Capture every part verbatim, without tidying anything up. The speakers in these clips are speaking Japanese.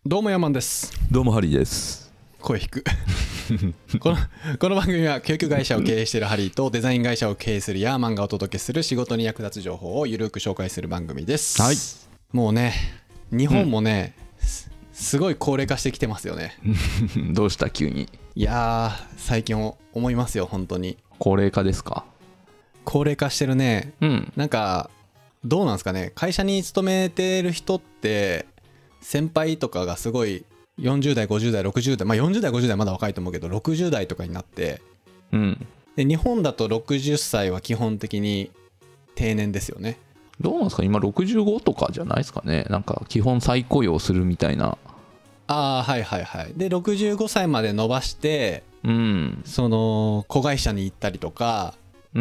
どうもヤマンです。 どうもハリーです。 声低くこのこの番組は教育会社を経営しているハリーとデザイン会社を経営するヤーマンがお届けする仕事に役立つ情報をゆるく紹介する番組です。 はい。 もうね、日本もね、うん、す, すごい高齢化してきてますよねどうした急に。 いやー最近思いますよ本当に。 高齢化ですか。 高齢化してるね。 うん。 なんかどうなんですかね、会社に勤めてる人って先輩とかがすごいよんじゅう代ごじゅう代ろくじゅう代、まあよんじゅう代ごじゅう代まだ若いと思うけどろくじゅう代とかになって、 うん、 で日本だとろくじゅっさいは基本的に定年ですよね。 どうなんですか今ろくじゅうごとかじゃないですかね。なんか基本再雇用するみたいな。 ああはいはいはい。でろくじゅうごさいまで伸ばして、 うん、 その子会社に行ったりとか、 うん、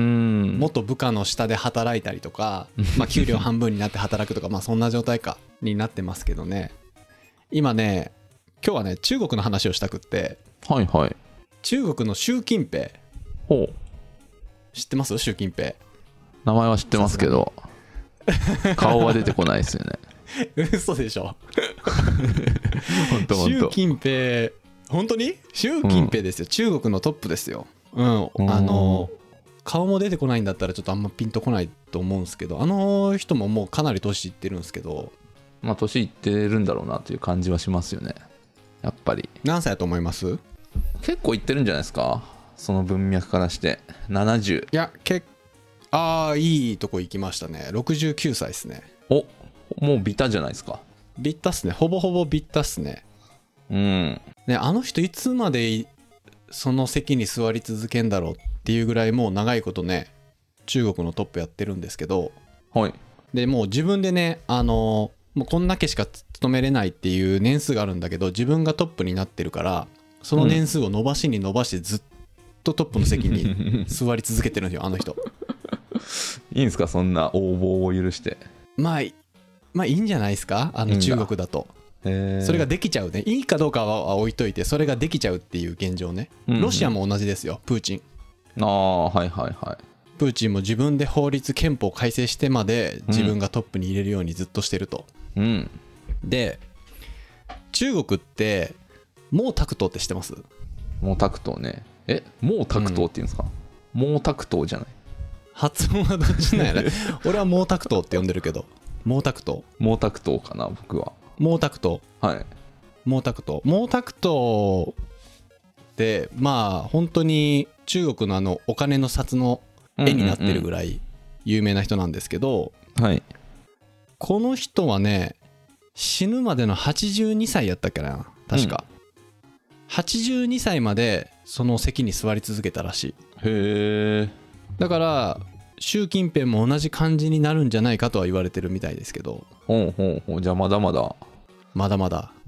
元部下の下で働いたりとか、まあ給料半分になって働くとかまあそんな状態かになってますけどね。今ね今日はね中国の話をしたくって。 はいはい。 中国の習近平、 ほう、 知ってます？習近平名前は知ってますけど顔は出てこないですよね嘘でしょ本当本当。 習近平本当に習近平ですよ、うん、中国のトップですよ。うんあの顔も出てこないんだったらちょっとあんまピンとこないと思うんですけど、あの人ももうかなり年いってるんですけど、 まあ年いってるんだろうなという感じはしますよね。やっぱり何歳だと思います？ 結構いってるんじゃないですか、その文脈からして。ななじゅう。 いやけああいいとこ行きましたね。ろくじゅうきゅうさいですね。 お、もうビタじゃないですか。 ビッタっすね。ほぼほぼビッタっすね。 うんね、あの人いつまでその席に座り続けんだろうっていうぐらいもう長いことね中国のトップやってるんですけど、 はい。 でもう自分でねあのもうこんだけしか勤めれないっていう年数があるんだけど、自分がトップになってるからその年数を伸ばしに伸ばしてずっとトップの席に座り続けてるんですよあの人いいんですかそんな横暴を許して。 まあまあいいんじゃないですか、あの中国だと。 へー、 それができちゃうね。いいかどうかは置いといてそれができちゃうっていう現状ね、 うんうん、 ロシアも同じですよ。プーチンああはいはいはい。 プーチンも自分で法律憲法改正してまで自分がトップに入れるようにずっとしてると、 うん、 で中国って毛沢東って知ってます？ 毛沢東ね。え毛沢東って言うんですか、うん、毛沢東じゃない。 発音はどっちなんやね俺は毛沢東って呼んでるけど。毛沢東毛沢東かな僕は。 毛沢東はい毛沢東毛沢東ってまあ本当に中国のあのお金の札の絵になってるぐらい有名な人なんですけど、 うんうんうん、はい。 この人はね死ぬまでのはちじゅうにさいやったっけな確か、うん、はちじゅうにさいまでその席に座り続けたらしい。 へえ。 だから習近平も同じ感じになるんじゃないかとは言われてるみたいですけど。 ほうほうほう。じゃあまだまだまだまだ、 うん、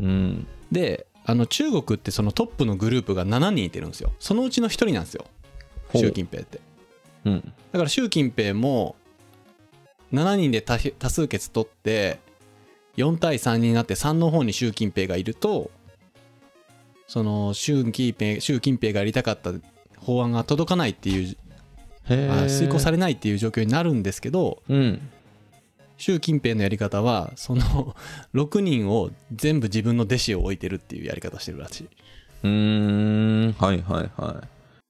であの中国ってそのトップのグループがななにんいてるんですよ。そのうちのひとりなんですよ習近平って、 うん、 だから習近平もしちにんで 多, 多数決取ってよんたいさんになってさんの方に習近平がいると、その習近平習近平がやりたかった法案が届かないっていう、 へー、 遂行されないっていう状況になるんですけど、 うん、 習近平のやり方はそのろくにんを全部自分の弟子を置いてるっていうやり方してるらしい。 うーん、はいはいはい。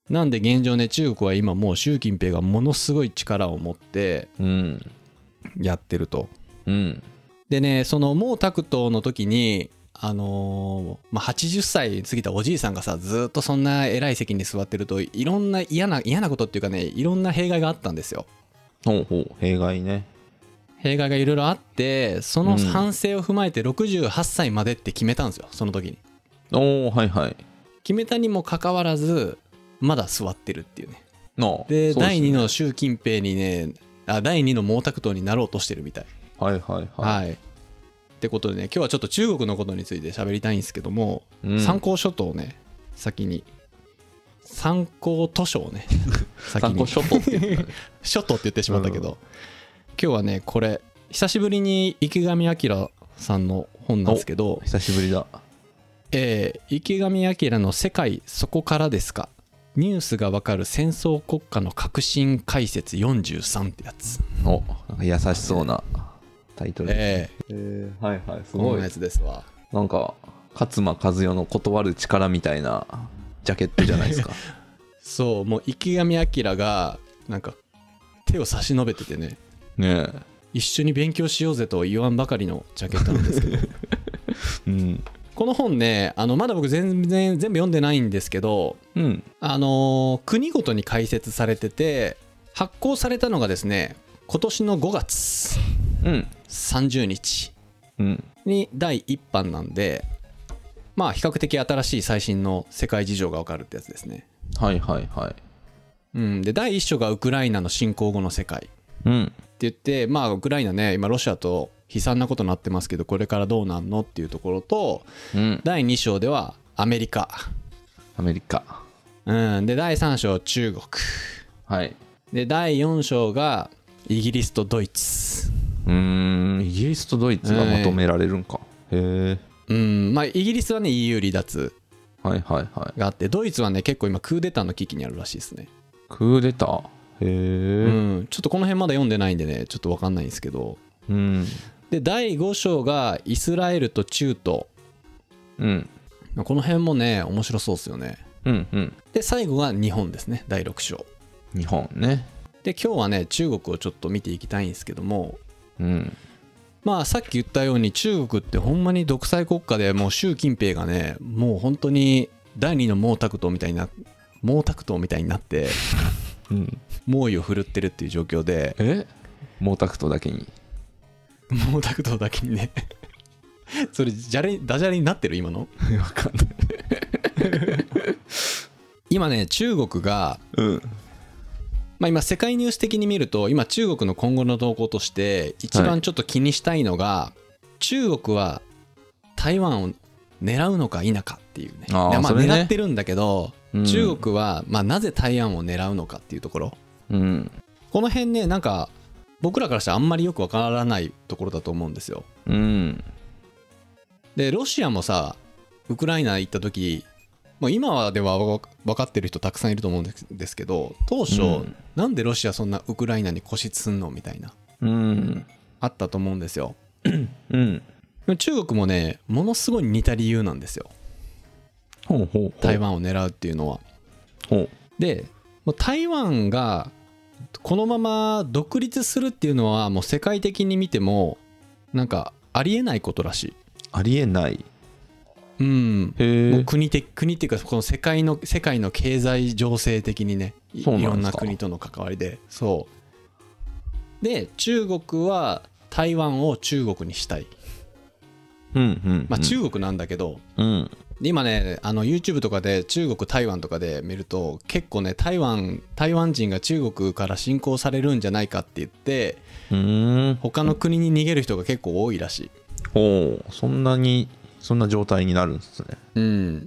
なんで現状ね中国は今もう習近平がものすごい力を持ってやってると、 うん、 でねその毛沢東の時にあのーまあ、はちじゅっさい過ぎたおじいさんがさずっとそんな偉い席に座ってるといろんな嫌な嫌なことっていうかねいろんな弊害があったんですよ。 ほうほう、弊害ね。 弊害がいろいろあってその反省を踏まえてろくじゅうはっさいまでって決めたんですよその時に。 おおはいはい。 決めたにもかかわらずまだ座ってるっていうね。 のでだいにの習近平にねあだいにの毛沢東になろうとしてるみたい。 はいはいはい、 はい、ってことでね今日はちょっと中国のことについて喋りたいんですけども、 うん、 参考書とをね先に参考図書をね先に参考書とって言ったね書とって言ってしまったけど、うん、今日はねこれ久しぶりに池上彰さんの本なんですけど、 久しぶりだ。 えー、池上彰の世界そこからですかニュースがわかる戦争国家の革新解説よんじゅうさんってやつ。 おなんか優しそうなタイトル。 えー、えー、はいはいすごいこんなやつですわ。 なんか勝間和代の断る力みたいなジャケットじゃないですか。 そう、もう池上彰がなんか手を差し伸べててね、 ねえ、 一緒に勉強しようぜと言わんばかりのジャケットなんですけど、 うん、 この本ね、あのまだ僕全然全部読んでないんですけど、 うん、 あのー国ごとに解説されてて、発行されたのがですね、今年のごがつさんじゅうにちにだいいっぱんなんで、まあ比較的新しい最新の世界事情がわかるってやつですね。 はいはいはい。 うん、でだいいっ章がウクライナの侵攻後の世界うんって言って、まあウクライナね、今ロシアと悲惨なことになってますけど、これからどうなんのっていうところと、 うん、 だいに章ではアメリカ、 アメリカ、 うん、でだいさん章中国、 はい。 でだいよん章がイギリスとドイツ。 うーん、イギリスとドイツがまとめられるんか。へえ。 うん、まあイギリスはね イーユー 離脱はいはいはい。 があって、ドイツはね結構今クーデターの危機にあるらしいですね。 クーデター。へえ。 うん、ちょっとこの辺まだ読んでないんでね、ちょっと分かんないんですけど、 うん。 でだいご章がイスラエルと中東。 うん。 この辺もね面白そうですよね。 うんうん。 で最後が日本ですね、だいろく章。 日本ね。 で今日はね中国をちょっと見ていきたいんですけども、 うん。 まあさっき言ったように中国ってほんまに独裁国家で、もう習近平がねもう本当に第二の毛沢東みたいな毛沢東みたいになってうん。 猛威を振るってるっていう状況で、 え？毛沢東だけに。 毛沢東だけにねそれじゃれダジャレになってる今のわかんない。 今ね中国が、 うん。 まあ今世界ニュース的に見ると、今中国の今後の動向として一番ちょっと気にしたいのが、はい、中国は台湾を狙うのか否かっていうね。 あ、 まあね、 狙ってるんだけど、 うん、 中国はまあなぜ台湾を狙うのかっていうところ、 うん、 この辺ねなんか僕らからしたらあんまりよくわからないところだと思うんですよ。 うん、 でロシアもさウクライナ行った時、もう今では分かってる人たくさんいると思うんですけど、当初、うん、なんでロシアそんなウクライナに固執すんのみたいな、 うん、 あったと思うんですよ。 うん、 中国もねものすごい似た理由なんですよ。 ほうほうほう、 台湾を狙うっていうのは。 ほうでもう台湾がこのまま独立するっていうのはもう世界的に見てもなんかありえないことらしい。 ありえない。 うん、 へもう国的国っていうかこの世界の世界の経済情勢的にね、いろんな国との関わりで、そうで中国は台湾を中国にしたい、 うんうんうん、 まあ中国なんだけど、 うん、 今ねあの YouTube とかで中国台湾とかで見ると結構ね台湾台湾人が中国から侵攻されるんじゃないかって言ってうーん他の国に逃げる人が結構多いらしい。 おお、そんなにそんな状態になるんですね。 うん、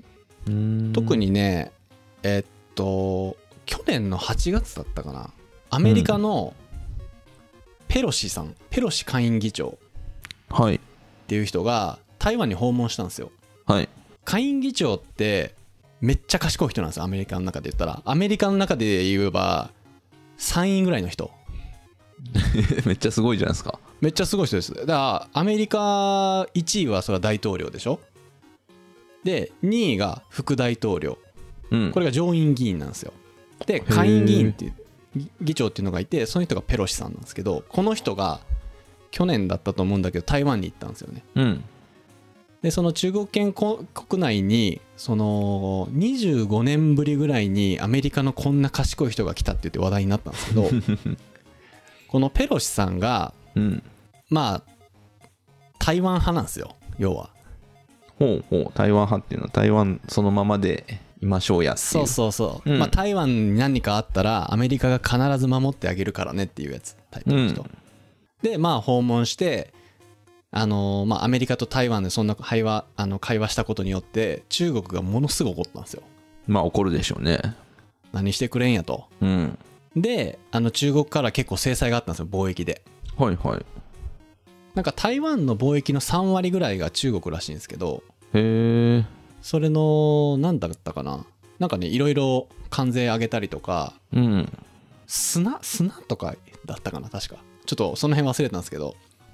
うーん特にねえー、っと去年のはちがつだったかな、アメリカのペロシさん、うん、ペロシ下院議長っていう人が台湾に訪問したんですよ。 はい。 下院議長ってめっちゃ賢い人なんですよ、アメリカの中で言ったら。アメリカの中で言えばさんいぐらいの人めっちゃすごいじゃないですか。 めっちゃすごい人です。だからアメリカいちいはそれは大統領でしょ。でにいが副大統領、うん、これが上院議員なんですよ。で下院議員っていう議長っていうのがいて、その人がペロシさんなんですけど、この人が去年だったと思うんだけど台湾に行ったんですよね。うん、でその中国圏国内にそのにじゅうごねんぶりぐらいにアメリカのこんな賢い人が来たって言って話題になったんですけどこのペロシさんが、うん、まあ台湾派なんですよ、要は。 ほうほう、台湾派っていうのは台湾そのままでいましょうやっていう。 そうそうそう、うん、まあ台湾に何かあったらアメリカが必ず守ってあげるからねっていうやつ、タイプの人、うん、でまあ訪問してあのー、まあアメリカと台湾でそんな会話あの会話したことによって中国がものすごく怒ったんですよ。 まあ怒るでしょうね。 何してくれんやと、うん、であの中国から結構制裁があったんですよ、貿易で。 はいはい。 なんか台湾の貿易のさんわりぐらいが中国らしいんですけど、 へえ。 それの何だったかな、なんかねいろいろ関税上げたりとか、うん、砂砂とかだったかな確か、ちょっとその辺忘れたんですけど、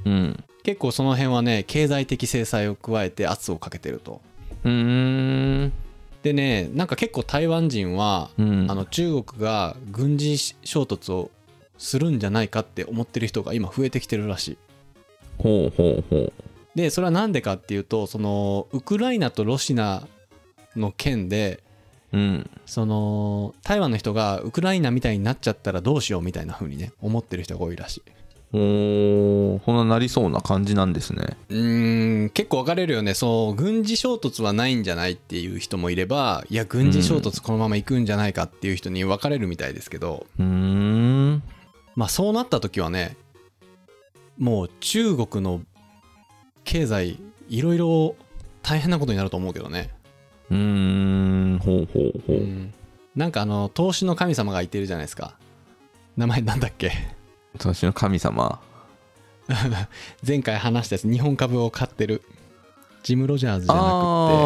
うん、 結構その辺はね経済的制裁を加えて圧をかけてると。 うーんでねなんか結構台湾人は、 うん、 あの中国が軍事衝突をするんじゃないかって思ってる人が今増えてきてるらしい。 ほうほうほう。 でそれはなんでかっていうとそのウクライナとロシアの件でうん、 その台湾の人がウクライナみたいになっちゃったらどうしようみたいな風にね思ってる人が多いらしい。 おー、そんななりそうな感じなんですね。 うーん結構分かれるよね。そう軍事衝突はないんじゃないっていう人もいれば、いや軍事衝突このまま行くんじゃないかっていう人に分かれるみたいですけど、 うーんまあそうなった時はねもう中国の経済いろいろ大変なことになると思うけどね。 うーんほうほうほう、 うん、なんかあの投資の神様がいてるじゃないですか。名前なんだっけ私の神様。 前回話したやつ日本株を買ってるジム・ロジャーズじゃなくあ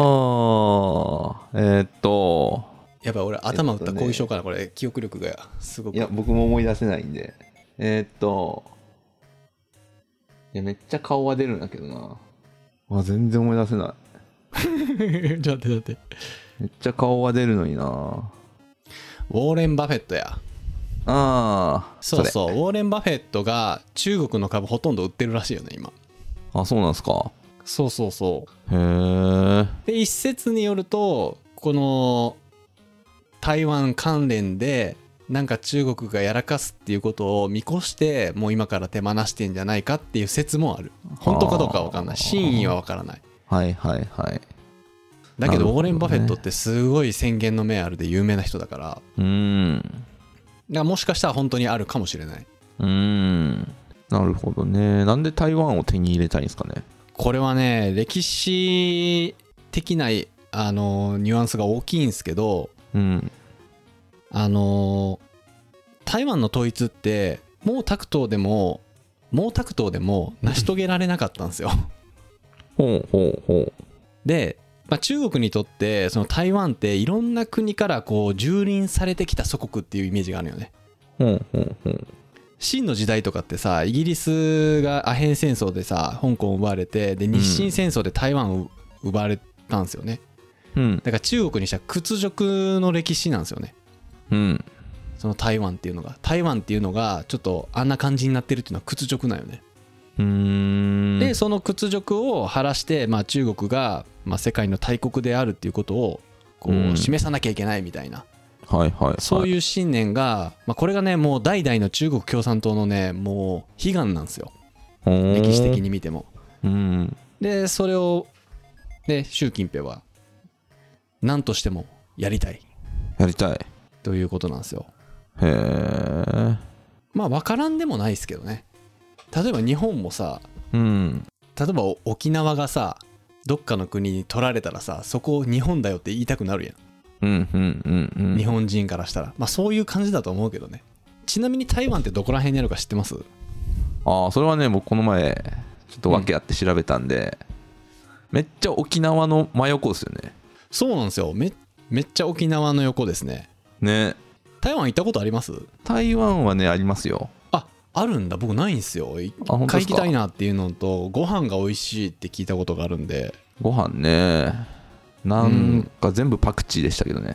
ーえー、っとてやばい俺頭打った後遺症かなこれ記憶力がすごく。 いや僕も思い出せないんでえー、っといやめっちゃ顔は出るんだけどなあ全然思い出せないちょっと待って待ってめっちゃ顔は出るのにな。 ウォーレン・バフェットや。 ああそうそうウォーレン・バフェットが中国の株ほとんど売ってるらしいよね今。 あそうなんですか。 そうそうそうへえ。 で一説によるとこの台湾関連でなんか中国がやらかすっていうことを見越してもう今から手放してんじゃないかっていう説もある。本当かどうかは分かんない。真意は分からない。 はいはいはい。 だけど、 なるほどね、 ウォーレン・バフェットってすごい先見の明あるで有名な人だから、 うーん。 だからもしかしたら本当にあるかもしれない。 うーん。なるほどね。なんで台湾を手に入れたいんですかね。 これはね歴史的なあのニュアンスが大きいんですけど、 うん。 あの台湾の統一って毛沢東でも毛沢東でも成し遂げられなかったんですよ。 ほうほうほう。 で、まあ、中国にとってその台湾っていろんな国からこう蹂躙されてきた祖国っていうイメージがあるよね。 ほうほうほう。 清の時代とかってさイギリスがアヘン戦争でさ香港を奪われてで日清戦争で台湾を奪われたんですよね。 うん。 だから中国にしたら屈辱の歴史なんですよね。 うん。 その台湾っていうのが台湾っていうのがちょっとあんな感じになってるっていうのは屈辱なんよね。 うーん。 でその屈辱を晴らして、まあ、中国が、まあ、世界の大国であるっていうことをこうんう示さなきゃいけないみたいな、 はいはいはい。 そういう信念が、まあ、これがねもう代々の中国共産党のねもう悲願なんですよ歴史的に見ても。 うん。 でそれをね習近平は何としてもやりたいやりたい。 ということなんですよ。 へえ。 まあ分からんでもないですけどね。例えば日本もさうん。 例えば沖縄がさどっかの国に取られたらさそこを日本だよって言いたくなるやん。 うんうんうんうん。 日本人からしたらまあそういう感じだと思うけどね。ちなみに台湾ってどこら辺にあるか知ってます？ ああ、それはね、僕この前、ちょっと訳あって調べたんで、うん、めっちゃ沖縄の真横ですよね。 そうなんですよ。め、めっちゃ沖縄の横ですね。 ね。 台湾行ったことあります？ 台湾はね、ありますよ。 あ、あるんだ。僕ないんですよ。一回行きたいなっていうのと、ご飯が美味しいって聞いたことがあるんで。 ご飯ね。なんか全部パクチーでしたけどね。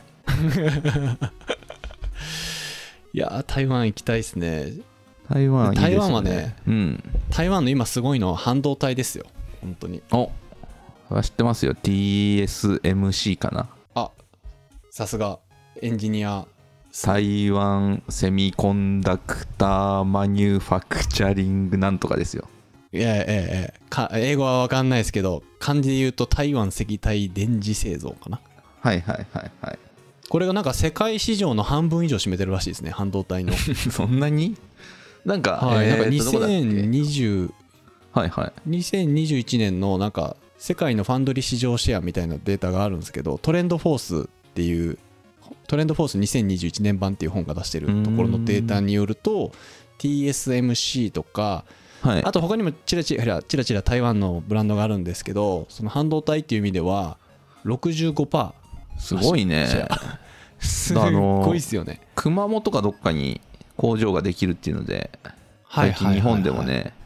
いやー、台湾行きたいですね。 台湾いいですよね。 台湾はね、 うん、 台湾の今すごいのは半導体ですよ。本当に。 お、知ってますよ。ティーエスエムシー かな。 あ、さすがエンジニア。 台湾セミコンダクターマニュファクチャリングなんとかですよ。 いやいやいやいやか英語は分かんないですけど漢字で言うと台湾石体電磁製造かな。 はいはいはいはい。 これがなんか世界市場の半分以上占めてるらしいですね半導体の。 そんなになんか、 はい、 えー、 なんかにせんにじゅうはいはい、 にせんにじゅういちねんのなんか世界のファンドリ市場シェアみたいなデータがあるんですけどトレンドフォースっていうトレンドフォースにせんにじゅういちねん版っていう本が出してるところのデータによると ティーエスエムシー とか、はい、あと他にもチラチラチラチラ台湾のブランドがあるんですけどその半導体っていう意味では ろくじゅうごパーセントすごいね。 すごいっすよね。 熊本かどっかに工場ができるっていうので最近日本でもね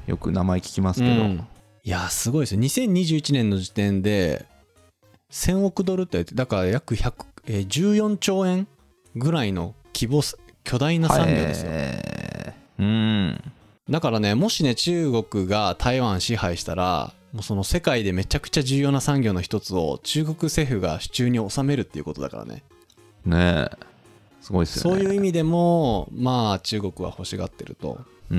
よく名前聞きますけど、うん、 いやすごいですよ。にせんにじゅういちねんの時点でせんおくドルってだから約ひゃく、えー、じゅうよんちょうえんぐらいの規模巨大な産業ですよ。 うん。 だからね、もしね中国が台湾支配したら、もうその世界でめちゃくちゃ重要な産業の一つを中国政府が手中に収めるっていうことだからね。 ねえ、すごいですよね。 そういう意味でもまあ中国は欲しがってると、うん、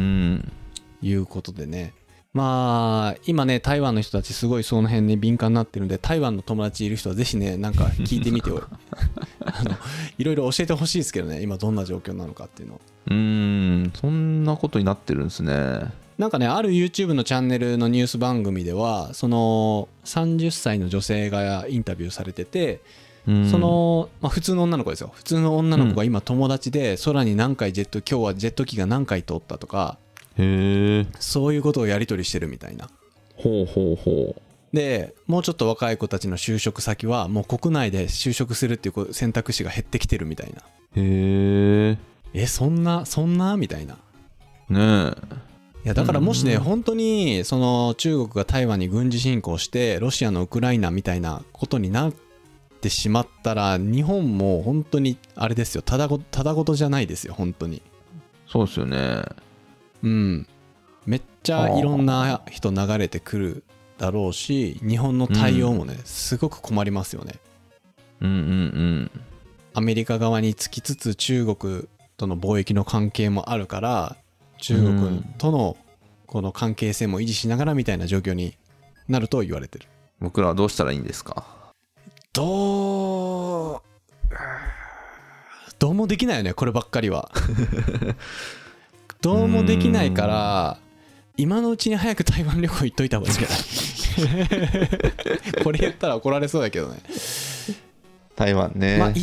いうことでね。まあ今ね台湾の人たちすごいその辺に敏感になってるんで、台湾の友達いる人はぜひねなんか聞いてみてあのいろいろ教えてほしいですけどね、今どんな状況なのかっていうの。 うーん、そんなことになってるんですね。 なんかねある YouTube のチャンネルのニュース番組ではそのさんじゅっさいの女性がインタビューされてて、その、まあ、普通の女の子ですよ。普通の女の子が今友達で空に何回ジェット、今日はジェット機が何回通ったとか、 へえ、 そういうことをやり取りしてるみたいな。 ほうほうほう。 でもうちょっと若い子たちの就職先はもう国内で就職するっていう選択肢が減ってきてるみたいな。 へえ、 えそんなそんなみたいなねえ。 いやだからもしね、うん、本当にその中国が台湾に軍事侵攻してロシアのウクライナみたいなことになってしまったら、日本も本当にあれですよ、ただごただごとじゃないですよ本当に。 そうですよね。 うん、めっちゃいろんな人流れてくるだろうし、日本の対応もね、うん、すごく困りますよね。 うんうんうん。 アメリカ側につきつつ中国との貿易の関係もあるから、中国とのこの関係性も維持しながらみたいな状況になると言われてる。 僕らはどうしたらいいんですか？ どうどうもできないよねこればっかりは。どうもできないから、今のうちに早く台湾旅行行っといた方がいいんじゃない？これ言ったら怒られそうだけどね。 台湾ね。 まあ行って、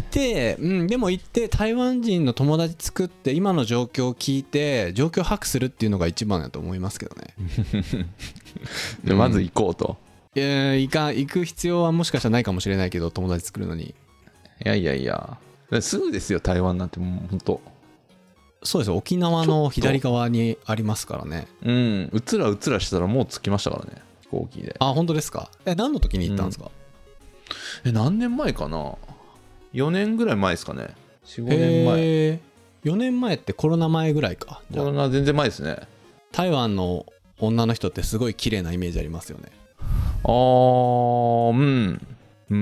うん、でも行って台湾人の友達作って今の状況を聞いて状況把握するっていうのが一番だと思いますけどね。 でまず行こうと。 いや行か行く必要はもしかしたらないかもしれないけど、友達作るのに。 いやいやいや、すぐですよ台湾なんて。もう本当。 そうですよ、沖縄の左側にありますからね。 うん、うつらうつらしたらもう着きましたからね、飛行機で。 あ、本当ですか？え、何の時に行ったんですか？ うん、え、何年前かな。よねんぐらい前ですかね。よん、ごねんまえ。 よねんまえってコロナ前ぐらいか。 コロナ全然前ですね。 台湾の女の人ってすごい綺麗なイメージありますよね。 あー、うんうん、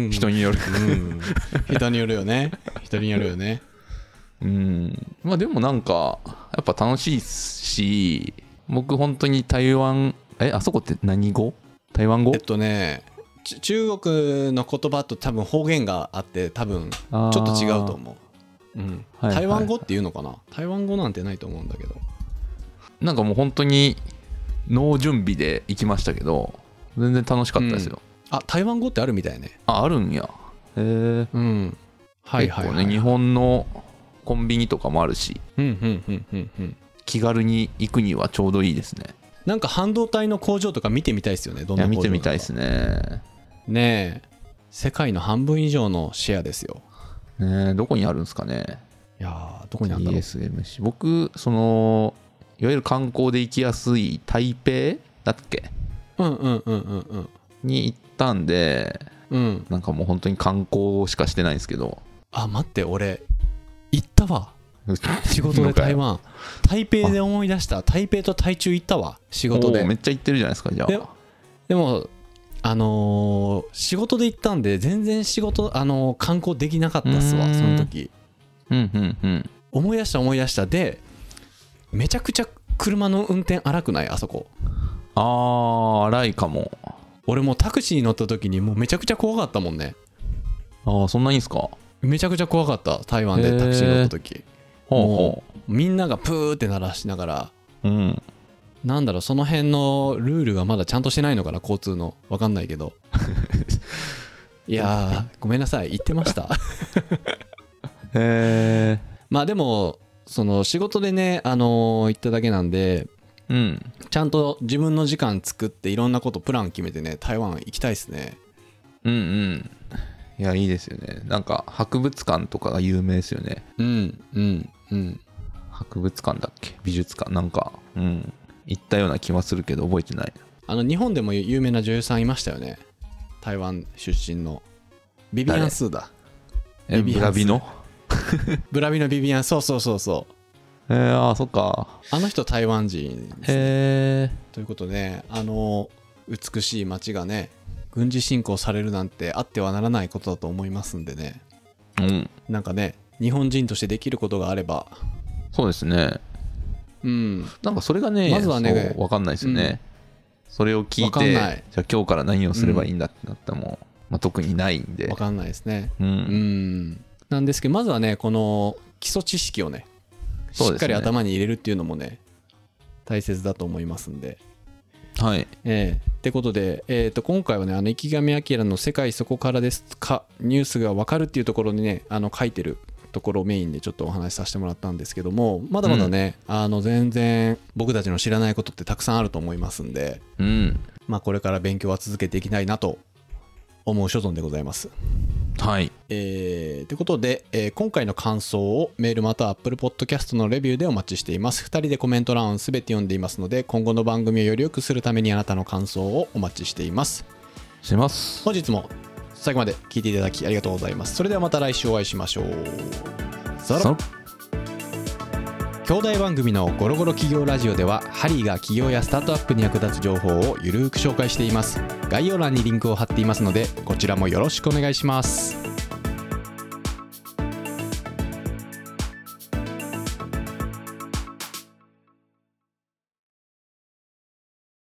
人による、うん、 人によるよね。人によるよね。 うん、まあでもなんかやっぱ楽しいし、僕本当に台湾、え、あそこって何語？台湾語？ えっとね、中国の言葉と多分方言があって、多分ちょっと違うと思う。うん、はいはい、台湾語っていうのかな？台湾語なんてないと思うんだけど。 なんかもう本当にノー準備で行きましたけど、全然楽しかったですよ。 うん、あ、台湾語ってあるみたいね。 あ、あるんや。へえ。 うん。はいはいはい、はい、 結構ね、日本のコンビニとかもあるし、 うんうんうんうんうん、 気軽に行くにはちょうどいいですね。 なんか半導体の工場とか見てみたいですよね。どんな工場？いや、 見てみたいですね。 ねえ、世界の半分以上のシェアですよ。 ねえ、どこにあるんですかね。 いやー、どこにあるんだろう。 ティーエスエムシー、 僕そのいわゆる観光で行きやすい台北だっけ、 うんうんうんうんうんに行ったんで、 うん、 なんかもう本当に観光しかしてないんですけど。 あ、待って、俺行ったわ。仕事で台湾、台北で思い出した。台北と台中行ったわ、仕事で。 めっちゃ行ってるじゃないですか。じゃあで, でもあのー、仕事で行ったんで全然仕事、あのー、観光できなかったっすわ、その時。 うんうんうん。 思い出した思い出した。でめちゃくちゃ車の運転荒くない？あそこ。 あー、荒いかも。 俺もうタクシーに乗った時にもうめちゃくちゃ怖かったもんね。 あー、そんないいんすか？ めちゃくちゃ怖かった。台湾でタクシー乗った時。 ほうほうみんながプーって鳴らしながら、 うん、 なんだろう、その辺のルールがまだちゃんとしてないのかな、交通の。分かんないけど。いやー、ごめんなさい、言ってました。 へー。 まあでもその仕事でね、あのー、行っただけなんで、 うん、 ちゃんと自分の時間作っていろんなことプラン決めてね、台湾行きたいですね。 うんうん。いや、いいですよね。なんか博物館とかが有名ですよね。 うんうんうん。 博物館だっけ、美術館なんか、うん。 行ったような気はするけど覚えてない。 あの日本でも有名な女優さんいましたよね、台湾出身の。ビビアン・スーだ。 えブラビのブラビのビビアン、そうそうそうそう。 えー、あそっか。 あの人台湾人です、ね、 へえ。 ということで、あの美しい街がね軍事侵攻されるなんてあってはならないことだと思いますんでね。 うん。 なんかね日本人としてできることがあれば。 そうですね。 うん。 なんかそれがね、 まずはね分かんないですよね、うん、それを聞いて分かんない。 じゃあ今日から何をすればいいんだってなったらもう、まあ、特にないんで分かんないですね。 うん、 うんなんですけど、まずはねこの基礎知識をねしっかり頭に入れるっていうのもね大切だと思いますんで。 はい。 えー、ってことで、えー、と今回はねあの池上彰の世界そこからですかニュースが分かるっていうところにねあの書いてるところをメインでちょっとお話しさせてもらったんですけども、まだまだね、うん、あの全然僕たちの知らないことってたくさんあると思いますんで、 うん、 まあこれから勉強は続けていきたいなと思う所存でございます。 はい。 えー、ということで、えー、今回の感想をメールまたは Apple Podcast のレビューでお待ちしています。ふたりでコメント欄をすべて読んでいますので、今後の番組をより良くするためにあなたの感想をお待ちしています。 します。 本日も最後まで聞いていただきありがとうございます。それではまた来週お会いしましょう。さら兄弟番組のゴロゴロ企業ラジオではハリーが企業やスタートアップに役立つ情報をゆるーく紹介しています。概要欄にリンクを貼っていますのでこちらもよろしくお願いします。